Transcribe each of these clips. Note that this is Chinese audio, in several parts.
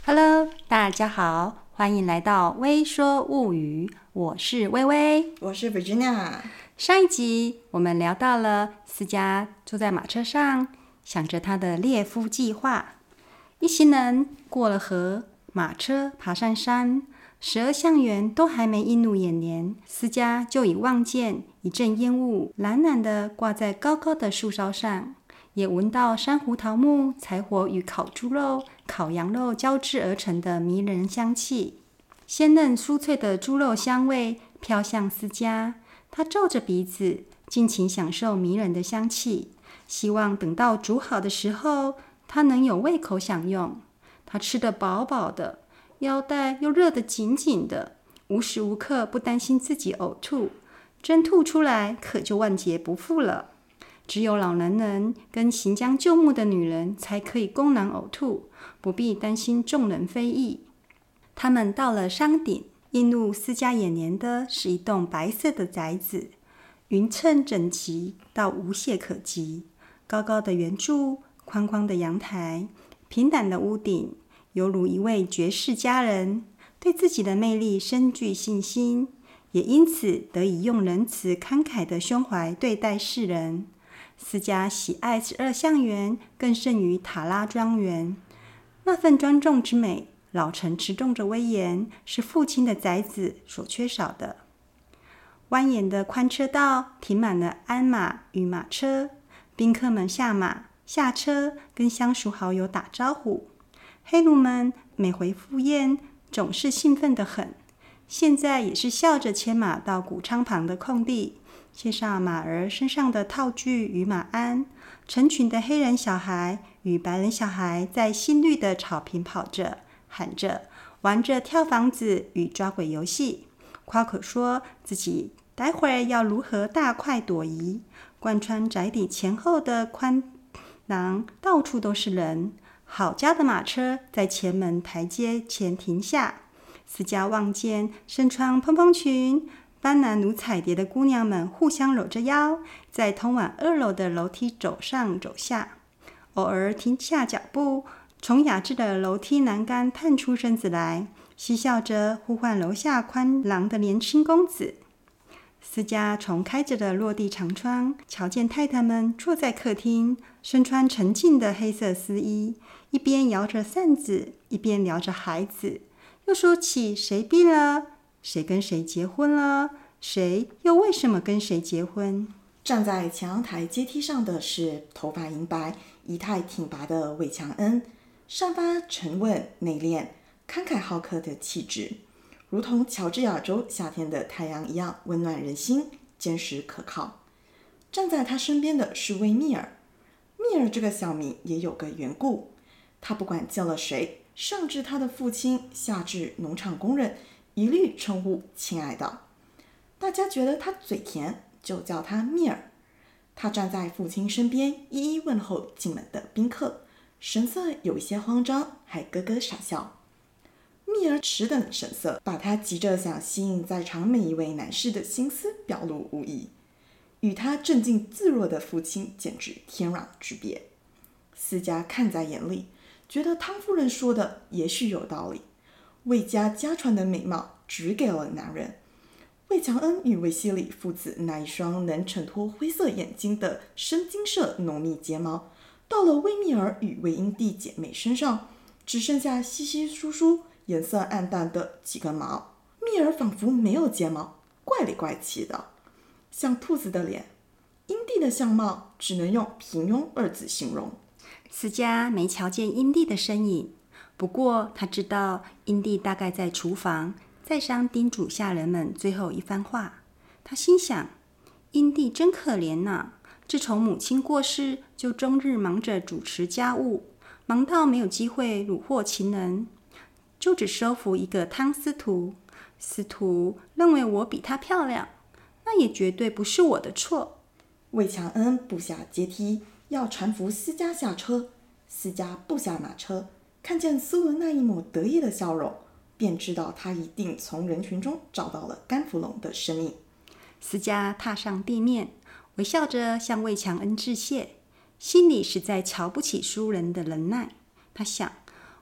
Hello， 大家好，欢迎来到微说物语，我是微微， 我是 Virginia。 上一集我们聊到了思嘉坐在马车上，想着他的猎夫计划。一行人过了河，马车爬上山，12橡园都还没映入眼帘，思嘉就已望见一阵烟雾蓝蓝的挂在高高的树梢上，也闻到珊瑚桃木、柴火与烤猪肉、烤羊肉交织而成的迷人香气。鲜嫩酥脆的猪肉香味飘向思嘉，他皱着鼻子，尽情享受迷人的香气，希望等到煮好的时候，他能有胃口享用。他吃得饱饱的，腰带又热得紧紧的，无时无刻不担心自己呕吐，真吐出来可就万劫不复了。只有老男人跟行将就木的女人才可以公然呕吐，不必担心众人非议。他们到了山顶，映入思嘉眼帘的是一栋白色的宅子，匀称整齐到无懈可击。高高的圆柱，宽宽的阳台，平坦的屋顶，犹如一位绝世佳人，对自己的魅力深具信心，也因此得以用仁慈慷慨的胸怀对待世人。思嘉喜爱12橡园，更胜于塔拉庄园。那份庄重之美，老成持重着威严，是父亲的宅子所缺少的。蜿蜒的宽车道停满了鞍马与马车，宾客们下马下车，跟相熟好友打招呼。黑奴们每回赴宴，总是兴奋得很，现在也是笑着牵马到谷仓旁的空地，卸下马儿身上的套具与马鞍。成群的黑人小孩与白人小孩在新绿的草坪跑着，喊着，玩着跳房子与抓鬼游戏，夸口说自己待会儿要如何大快朵颐。贯穿宅邸前后的宽廊到处都是人，好家的马车在前门台阶前停下。思嘉望见身穿蓬蓬裙、斑斓如彩蝶的姑娘们互相搂着腰，在通往2楼的楼梯走上走下，偶尔停下脚步，从雅致的楼梯栏杆探出身子来，嬉笑着呼唤楼下宽廊的年轻公子。思嘉从开着的落地长窗瞧见太太们坐在客厅，身穿沉静的黑色丝衣，一边摇着扇子，一边聊着孩子，又说起谁病了，谁跟谁结婚了，谁又为什么跟谁结婚。 站在前阳台阶梯上的是头发银白、仪态挺拔的魏强恩，散发沉稳、内敛、慷慨好客的气质，如同乔治亚州夏天的太阳一样温暖人心，坚实可靠。站在他身边的是魏密尔，密尔这个小名也有个缘故，他不管见了谁，上至他的父亲，下至农场工人，一律称呼亲爱的。大家觉得他嘴甜，就叫他密尔。他站在父亲身边，一一问候进门的宾客，神色有一些慌张，还咯咯傻笑。密尔迟钝的神色，把他急着想吸引在场每一位男士的心思表露无遗，与他镇静自若的父亲简直天壤之别。思嘉看在眼里，觉得汤夫人说的也许有道理。魏家家传的美貌只给了男人，魏强恩与魏希礼父子那一双能衬托灰色眼睛的深金色浓密睫毛，到了魏密尔与魏英弟姐妹身上，只剩下稀稀疏疏、颜色暗淡的几根毛。密尔仿佛没有睫毛，怪里怪气的，像兔子的脸。英弟的相貌只能用平庸2字形容。 思嘉没瞧见英弟的身影，不过他知道英弟大概在厨房，再三叮嘱下人们最后一番话。他心想，英弟真可怜呐，自从母亲过世，就终日忙着主持家务，忙到没有机会虏获情人，就只收服一个汤司徒。司徒认为我比她漂亮，那也绝对不是我的错。 魏强恩步下阶梯，要搀扶思嘉下车。思嘉步下马车，看见苏文那一抹得意的笑容，便知道他一定从人群中找到了甘福龙的身影。 思嘉踏上地面，微笑着向魏强恩致谢，心里实在瞧不起书人的能耐。他想，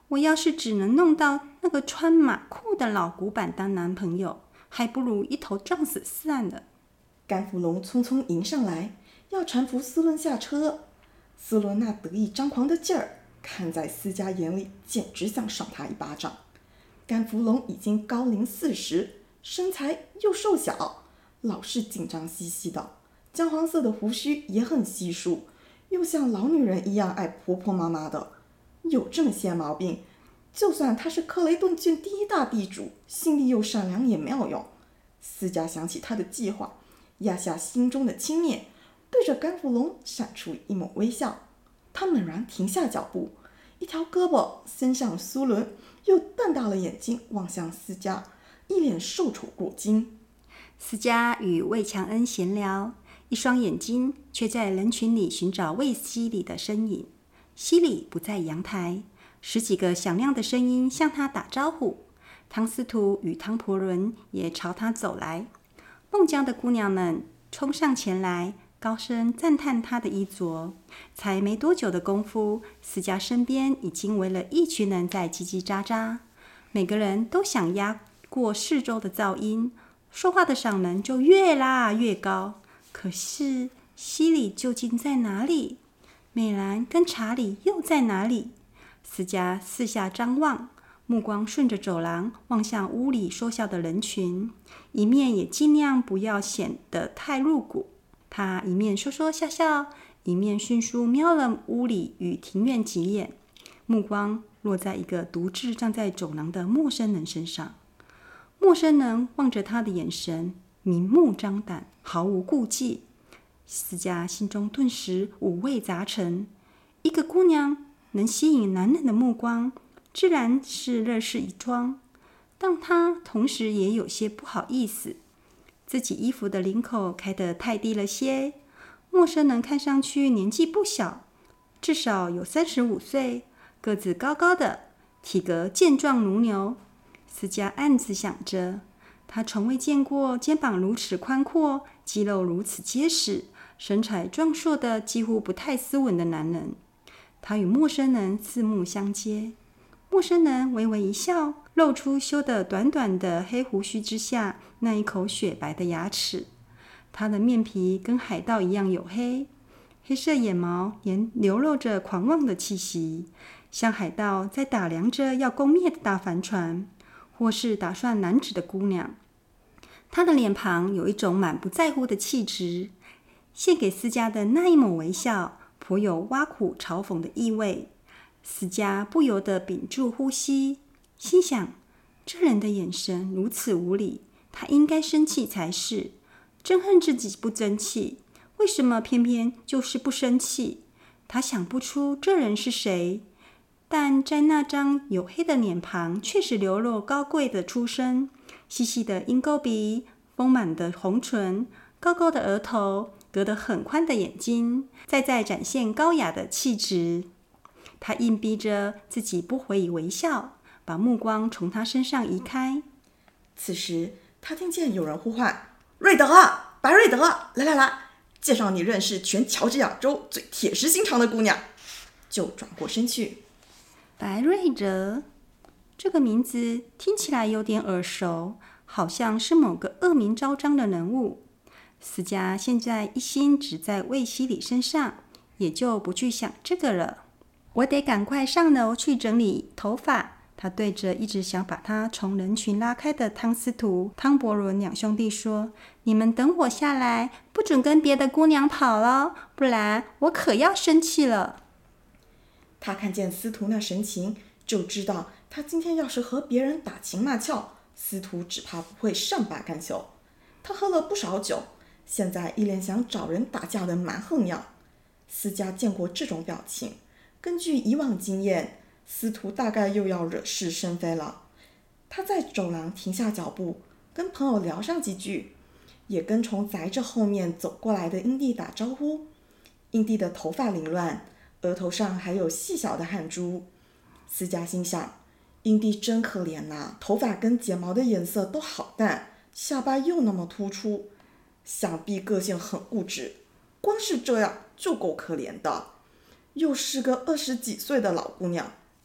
我要是只能弄到那个穿马裤的老古板当男朋友，还不如一头撞死算了。 甘福龙匆匆迎上来，要搀扶斯伦下车。斯伦那得意张狂的劲儿，看在思佳眼里，简直想赏他一巴掌。甘福龙已经高龄40，身材又瘦小，老是紧张兮兮的，姜黄色的胡须也很稀疏，又像老女人一样爱婆婆妈妈的。有这么些毛病，就算他是克雷顿郡第1大地主，心地又善良也没有用。思佳想起他的计划，压下心中的轻蔑，对着甘福龙闪出一抹微笑。他猛然停下脚步，一条胳膊伸向苏伦，又瞪大了眼睛望向思佳，一脸受宠若惊。 思佳与魏强恩闲聊，一双眼睛却在人群里寻找魏西里的身影。西里不在阳台，10几个响亮的声音向他打招呼。汤司徒与汤婆伦也朝他走来。孟姜的姑娘们冲上前来，高声赞叹他的衣着。才没多久的功夫，思佳身边已经围了一群人在叽叽喳喳，每个人都想压过四周的噪音，说话的嗓门就越拉越高。可是西里究竟在哪里？美兰跟查理又在哪里？思佳四下张望，目光顺着走廊望向屋里说笑的人群，一面也尽量不要显得太露骨。他一面说说笑笑，一面迅速瞄了屋里与庭院几眼，目光落在一个独自站在走廊的陌生人身上。陌生人望着他的眼神明目张胆，毫无顾忌。思佳心中顿时五味杂陈。一个姑娘能吸引男人的目光，自然是乐事一桩，但她同时也有些不好意思，自己衣服的领口开得太低了些。陌生人看上去年纪不小，至少有35岁，个子高高的，体格健壮如牛。思佳暗自想着，她从未见过肩膀如此宽阔，肌肉如此结实，身材壮硕的几乎不太斯文的男人。他与陌生人四目相接，陌生人微微一笑，露出修得短短的黑胡须之下那一口雪白的牙齿。他的面皮跟海盗一样黝黑，黑色眼毛也流露着狂妄的气息，像海盗在打量着要攻灭的大帆船，或是打算拦止的姑娘。他的脸庞有一种满不在乎的气质，献给思佳的那一抹微笑颇有挖苦嘲讽的意味。思佳不由得屏住呼吸，心想这人的眼神如此无礼，他应该生气才是，真恨自己不争气，为什么偏偏就是不生气？他想不出这人是谁，但在那张黝黑的脸庞确实流露高贵的出身，细细的鹰钩鼻，丰满的红唇，高高的额头，隔得很宽的眼睛，在展现高雅的气质。他硬逼着自己不回以微笑，把目光从他身上移开。 此时他听见有人呼唤：瑞德啊，白瑞德，来，介绍你认识全乔治亚州最铁石心肠的姑娘。就转过身去。 白瑞德这个名字听起来有点耳熟，好像是某个恶名昭彰的人物。思佳现在一心只在魏西里身上，也就不去想这个了。我得赶快上楼去整理头发。他对着一直想把他从人群拉开的汤司徒、汤伯伦两兄弟说：你们等我下来，不准跟别的姑娘跑了，不然我可要生气了。 他看见司徒那神情，就知道他今天要是和别人打情骂俏，司徒只怕不会善罢甘休。他喝了不少酒，现在一脸想找人打架的蛮横样。思佳见过这种表情，根据以往经验，司徒大概又要惹是生非了。他在走廊停下脚步，跟朋友聊上几句，也跟从宅着后面走过来的英弟打招呼。英弟的头发凌乱，额头上还有细小的汗珠。思佳心想，英弟真可怜呐，头发跟睫毛的颜色都好淡，下巴又那么突出，想必个性很固执，光是这样就够可怜的。又是个20几岁的老姑娘，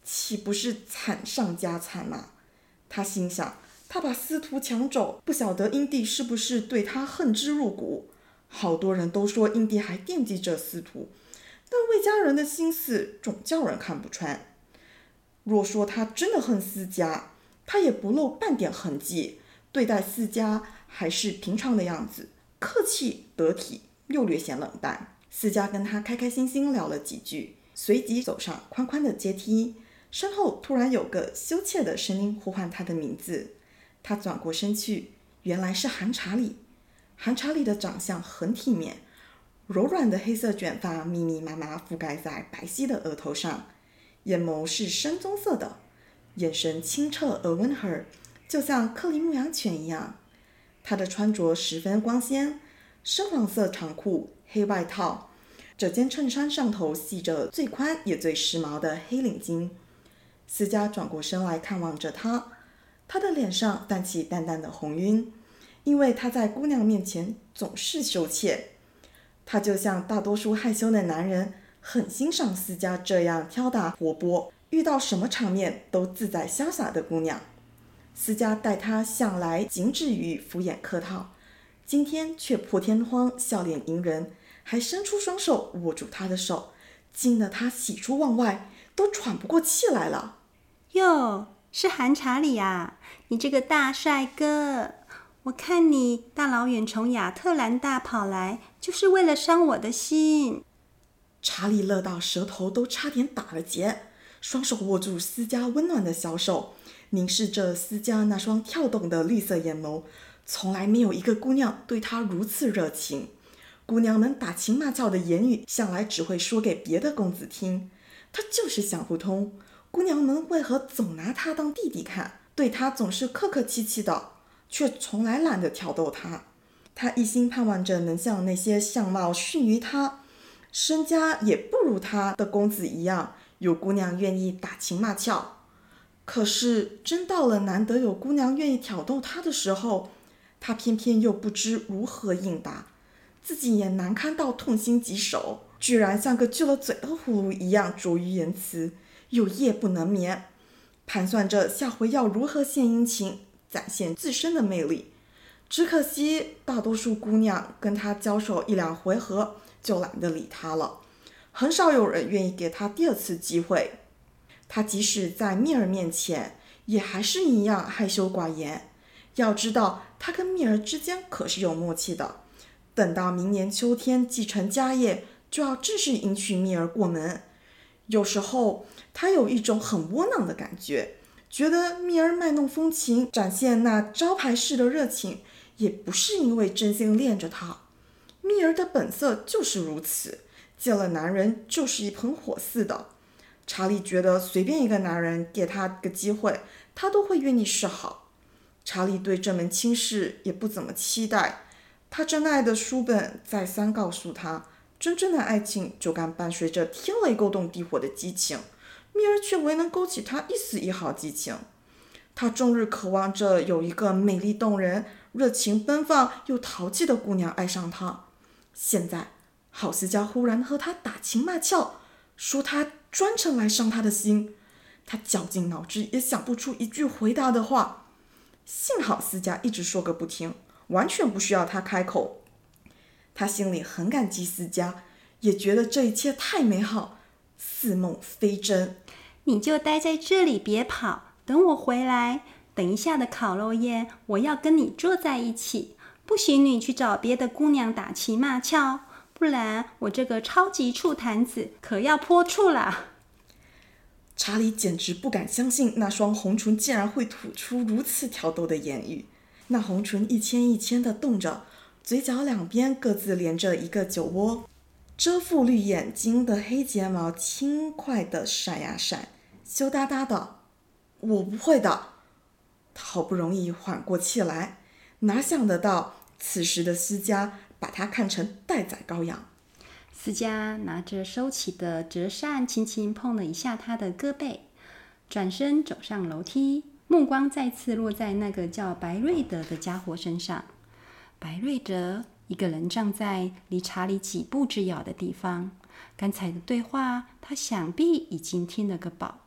岂不是惨上加惨吗？他心想，他把司徒抢走，不晓得英帝是不是对他恨之入骨。好多人都说英帝还惦记着司徒，但魏家人的心思总叫人看不穿。若说他真的恨思嘉，他也不露半点痕迹，对待思嘉还是平常的样子，客气得体，又略显冷淡。思嘉跟他开开心心聊了几句，随即走上宽宽的阶梯，身后突然有个羞怯的声音呼唤他的名字。他转过身去，原来是韩查理。韩查理的长相很体面，柔软的黑色卷发密密麻麻覆盖在白皙的额头上，眼眸是深棕色的，眼神清澈而温和，就像克里牧羊犬一样。他的穿着十分光鲜，深黄色长裤，黑外套，这件衬衫上头系着最宽也最时髦的黑领巾。思嘉转过身来看望着他，他的脸上泛起淡淡的红晕，因为他在姑娘面前总是羞怯。他就像大多数害羞的男人，很欣赏思嘉这样挑打活泼，遇到什么场面都自在潇洒的姑娘。思嘉待他向来仅止于敷衍客套，今天却破天荒笑脸迎人，还伸出双手握住他的手，惊得他喜出望外，都喘不过气来了。 哟，是韩查理啊，你这个大帅哥，我看你大老远从亚特兰大跑来，就是为了伤我的心。 查理乐到舌头都差点打了结，双手握住思嘉温暖的小手，凝视着思嘉那双跳动的绿色眼眸。从来没有一个姑娘对他如此热情。姑娘们打情骂俏的言语向来只会说给别的公子听，他就是想不通，姑娘们为何总拿他当弟弟看，对他总是客客气气的，却从来懒得挑逗他。他一心盼望着能像那些相貌逊于他，身家也不如他的公子一样，有姑娘愿意打情骂俏。可是真到了难得有姑娘愿意挑逗他的时候，他偏偏又不知如何应答，自己也难堪到痛心疾首，居然像个锯了嘴的葫芦一样拙于言辞，又夜不能眠，盘算着下回要如何献殷勤，展现自身的魅力。只可惜大多数姑娘跟他交手一两回合就懒得理他了，很少有人愿意给他第二次机会。他即使在密尔面前也还是一样害羞寡言，要知道他跟密尔之间可是有默契的，等到明年秋天继承家业，就要正式迎娶密尔过门。有时候他有一种很窝囊的感觉，觉得密尔卖弄风情，展现那招牌式的热情，也不是因为真心恋着他。密尔的本色就是如此，见了男人就是一盆火似的。查理觉得随便一个男人给他个机会，他都会愿意示好。查理对这门亲事也不怎么期待，他真爱的书本再三告诉他，真正的爱情就该伴随着天雷勾动地火的激情，密尔却未能勾起他一丝一毫激情。他终日渴望着有一个美丽动人、热情奔放又淘气的姑娘爱上他。现在郝思嘉忽然和他打情骂俏，说他专程来伤他的心，他绞尽脑汁也想不出一句回答的话。幸好思嘉一直说个不停，完全不需要他开口。他心里很感激思嘉，也觉得这一切太美好，似梦非真。 你就待在这里别跑，等我回来，等一下的烤肉宴我要跟你坐在一起，不许你去找别的姑娘打情骂俏，不然我这个超级醋坛子可要泼醋啦。 查理简直不敢相信那双红唇竟然会吐出如此挑逗的言语，那红唇一牵一牵地动着，嘴角两边各自连着一个酒窝，遮覆绿眼睛的黑睫毛轻快地闪呀闪，羞答答的。我不会的。他好不容易缓过气来，哪想得到此时的思嘉把他看成待宰羔羊。 思嘉拿着收起的折扇轻轻碰了一下他的胳背，转身走上楼梯，目光再次落在那个叫白瑞德的家伙身上。白瑞德一个人站在离查理几步之遥的地方，刚才的对话他想必已经听了个饱，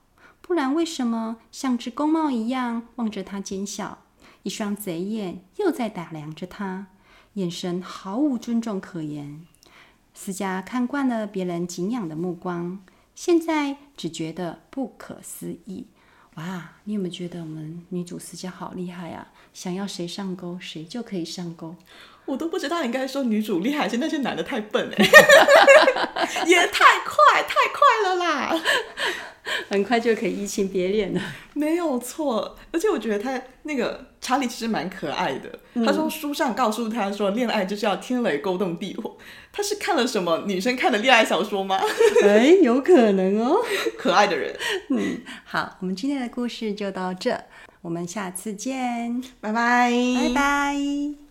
不然为什么像只公猫一样望着他奸笑？一双贼眼又在打量着他，眼神毫无尊重可言。思嘉看惯了别人敬仰的目光，现在只觉得不可思议。哇，你有没有觉得我们女主思嘉好厉害啊？想要谁上钩，谁就可以上钩。 我都不知道你刚才说女主厉害，还是那些男的太笨也太快了啦！ 很快就可以移情别恋了。 没有错，而且我觉得他那个查理其实蛮可爱的。他说书上告诉他说恋爱就是要天雷勾动地火，他是看了什么女生看的恋爱小说吗？ 有可能哦。 可爱的人。 好，我们今天的故事就到这，我们下次见， 拜拜。 拜拜。